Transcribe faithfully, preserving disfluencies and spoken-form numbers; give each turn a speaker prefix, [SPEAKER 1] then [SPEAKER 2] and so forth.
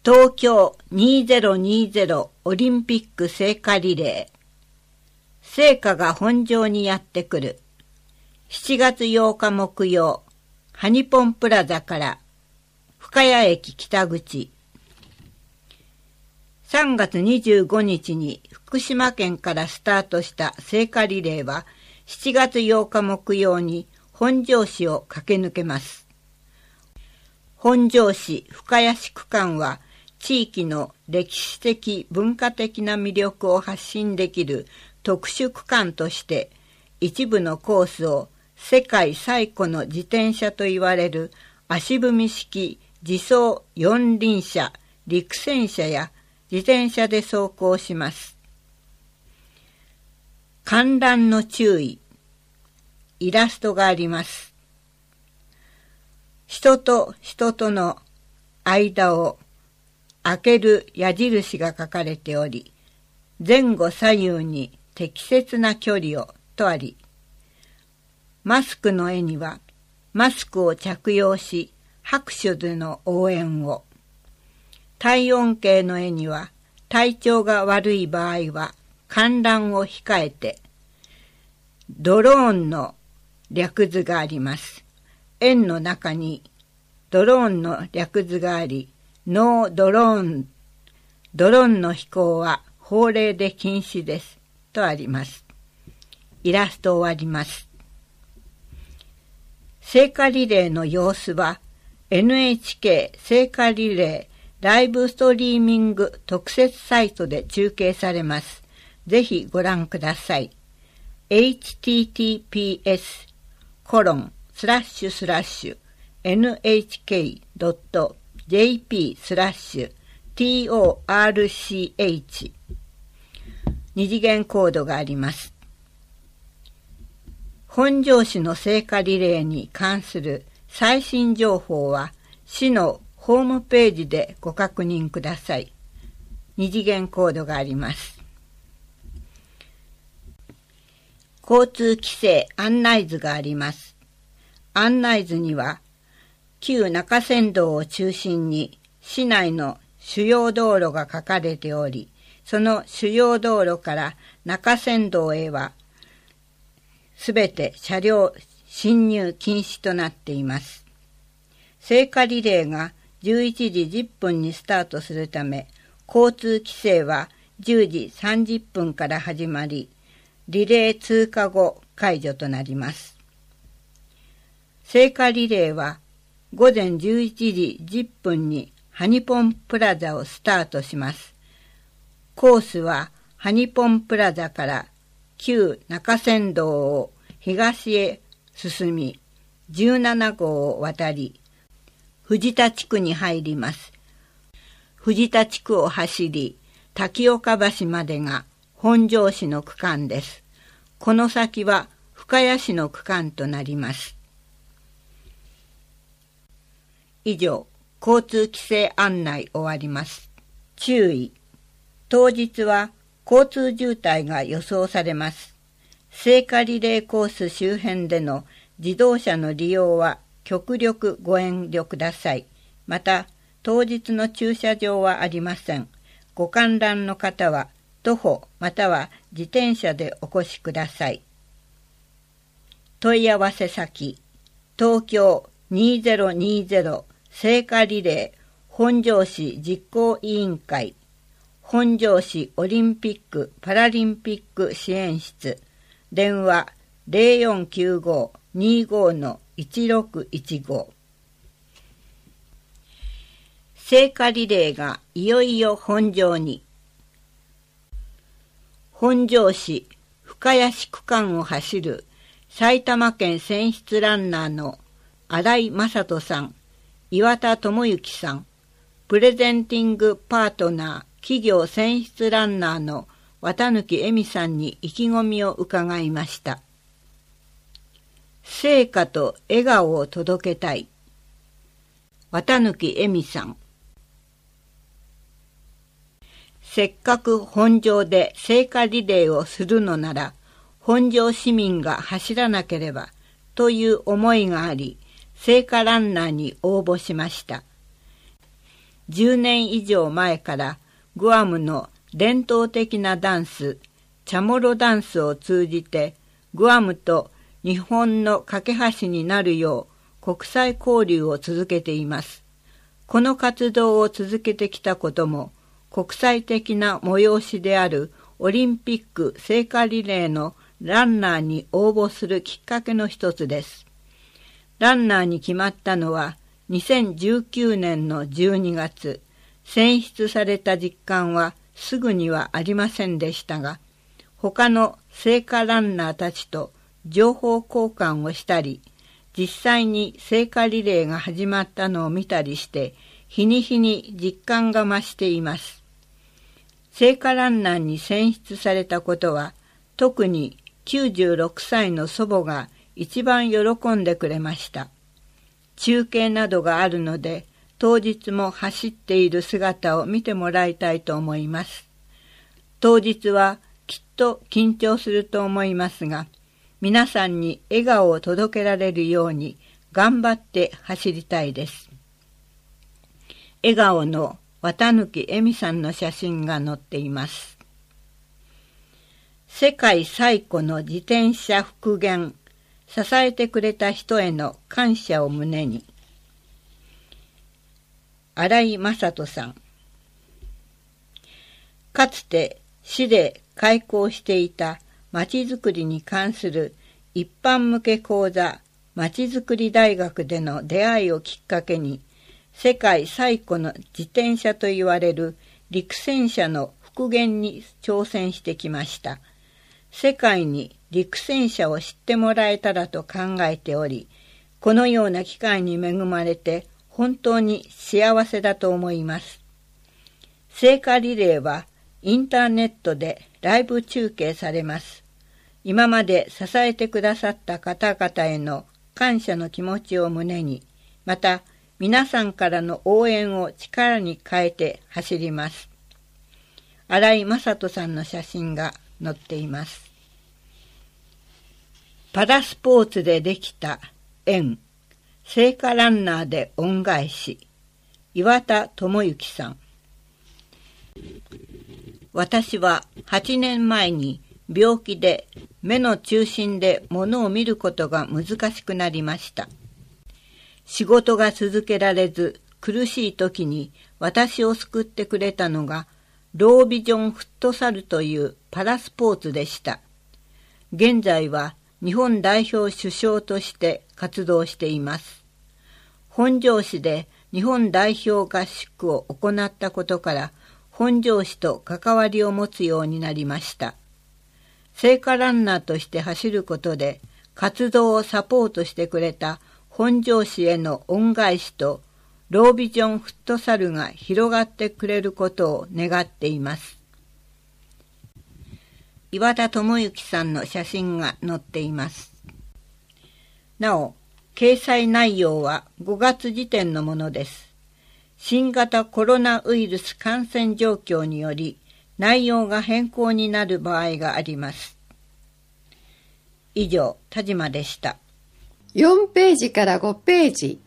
[SPEAKER 1] 東京にせんにじゅうオリンピック聖火リレー。聖火が本場にやってくる。しちがつようか木曜、ハニポンプラザから深谷駅北口。さんがつにじゅうごにちに福島県からスタートした聖火リレーはしちがつようか木曜に本庄市を駆け抜けます。本庄市深谷市区間は地域の歴史的文化的な魅力を発信できる特殊区間として一部のコースを世界最古の自転車といわれる足踏み式自走四輪車、陸戦車や自転車で走行します。観覧の注意。イラストがあります。人と人との間を開ける矢印が書かれており、前後左右に適切な距離をとあり、マスクの絵にはマスクを着用し拍手での応援を、体温計の絵には体調が悪い場合は観覧を控えて、ドローンの略図があります。円の中にドローンの略図があり、ノードローン、ドローンの飛行は法令で禁止ですとあります。イラスト終わります。聖火リレーの様子は エヌエイチケー 聖火リレーライブストリーミング特設サイトで中継されます。ぜひご覧ください。エイチティーティーピーエスコロンスラッシュスラッシュエヌエイチケードットジェーピー スラッシュ ティーオーアールシーエイチ 二次元コードがあります。本庄市の聖火リレーに関する最新情報は市のホームページでご確認ください。二次元コードがあります。交通規制案内図があります。案内図には旧中山道を中心に市内の主要道路が書かれており、その主要道路から中山道へはすべて車両進入禁止となっています。聖火リレーがじゅういちじじゅっぷんにスタートするため、交通規制はじゅうじさんじゅっぷんから始まり、リレー通過後解除となります。聖火リレーはごぜんじゅういちじじゅっぷんにハニポンプラザをスタートします。コースはハニポンプラザから旧中山道を東へ進み、じゅうななごうを渡り、藤田地区に入ります。藤田地区を走り、滝岡橋までが本庄市の区間です。この先は深谷市の区間となります。以上、交通規制案内終わります。注意。当日は交通渋滞が予想されます。聖火リレーコース周辺での自動車の利用は極力ご遠慮ください。また、当日の駐車場はありません。ご観覧の方は徒歩または自転車でお越しください。問い合わせ先、東京にせんにじゅう聖火リレー本庄市実行委員会本庄市オリンピック・パラリンピック支援室電話 ゼロよんきゅうご にーご いちろくいちご 聖火リレーがいよいよ本庄に。本庄市深谷市区間を走る埼玉県選出ランナーの新井正人さん、岩田智之さん、プレゼンティングパートナー企業選出ランナーの綿貫恵美さんに意気込みを伺いました。聖火と笑顔を届けたい。綿貫恵美さん。せっかく本庄で聖火リレーをするのなら、本庄市民が走らなければという思いがあり、聖火ランナーに応募しました。 じゅうねん以上前からグアムの伝統的なダンス、チャモロダンスを通じてグアムと日本の架け橋になるよう国際交流を続けています。この活動を続けてきたことも国際的な催しであるオリンピック聖火リレーのランナーに応募するきっかけの一つです。ランナーに決まったのはにせんじゅうきゅうねんのじゅうにがつ、選出された実感はすぐにはありませんでしたが、他の聖火ランナーたちと情報交換をしたり、実際に聖火リレーが始まったのを見たりして、日に日に実感が増しています。聖火ランナーに選出されたことは、特にきゅうじゅうろくさいの祖母が一番喜んでくれました。中継などがあるので、当日も走っている姿を見てもらいたいと思います。当日はきっと緊張すると思いますが、皆さんに笑顔を届けられるように頑張って走りたいです。笑顔の綿貫恵美さんの写真が載っています。世界最古の自転車復元、支えてくれた人への感謝を胸に。新井正人さん。かつて市で開講していたまちづくりに関する一般向け講座まちづくり大学での出会いをきっかけに、世界最古の自転車と言われる陸戦車の復元に挑戦してきました。世界に陸戦車を知ってもらえたらと考えており、このような機会に恵まれて本当に幸せだと思います。聖火リレーはインターネットでライブ中継されます。今まで支えてくださった方々への感謝の気持ちを胸に、また皆さんからの応援を力に変えて走ります。新井正人さんの写真が載っています。パラスポーツでできた縁、聖火ランナーで恩返し、岩田智之さん。私ははちねんまえに病気で目の中心で物を見ることが難しくなりました。仕事が続けられず苦しい時に私を救ってくれたのがロービジョンフットサルというパラスポーツでした。現在は日本代表主将として活動しています。本庄市で日本代表合宿を行ったことから本庄市と関わりを持つようになりました。聖火ランナーとして走ることで活動をサポートしてくれた本庄市への恩返しとロービジョンフットサルが広がってくれることを願っています。岩田智之さんの写真が載っています。なお、掲載内容はごがつ時点のものです。新型コロナウイルス感染状況により内容が変更になる場合があります。以上、田島でした。
[SPEAKER 2] よんページからごページ、